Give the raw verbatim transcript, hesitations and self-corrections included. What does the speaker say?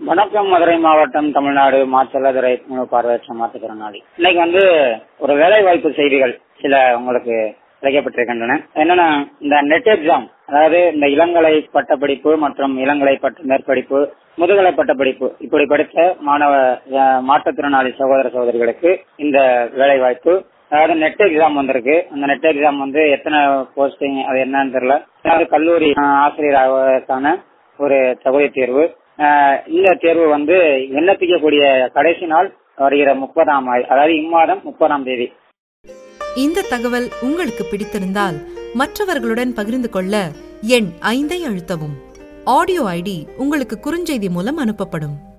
வணக்கம். மதுரை மாவட்டம், தமிழ்நாடு. மாச்சலதுறை பார்வையற்ற மாற்றுத்திறனாளி. இன்னைக்கு வந்து ஒரு வேலை வாய்ப்பு செய்திகள் சில உங்களுக்கு கிடைக்கப்பட்டிருக்கின்றன. என்னன்னா, இந்த நெட் எக்ஸாம், அதாவது இந்த இளங்கலை பட்டப்படிப்பு மற்றும் இளங்கலை பட்ட மேற்படிப்பு, முதுகலை பட்டப்படிப்பு இப்படி படித்த மாணவ மாற்றுத்திறனாளி சகோதர சகோதரிகளுக்கு இந்த வேலை வாய்ப்பு, அதாவது நெட் எக்ஸாம் வந்திருக்கு. அந்த நெட் எக்ஸாம் வந்து எத்தனை போஸ்டிங் அது என்னன்னு தெரியல. அதாவது கல்லூரி ஆசிரியர் ஆவதற்கான ஒரு தகுதி தேர்வு. இந்த தேர்வு வந்து விண்ணப்பிக்கக்கூடிய கடைசி நாள் வருகிற முப்பதாம் அதாவது இம்மாதம் முப்பதாம் தேதி. இந்த தகவல் உங்களுக்கு பிடித்திருந்தால் மற்றவர்களுடன் பகிர்ந்து கொள்ள எண் ஐந்தை அழுத்தவும். ஆடியோ ஐடி உங்களுக்கு குறுஞ்செய்தி மூலம் அனுப்பப்படும்.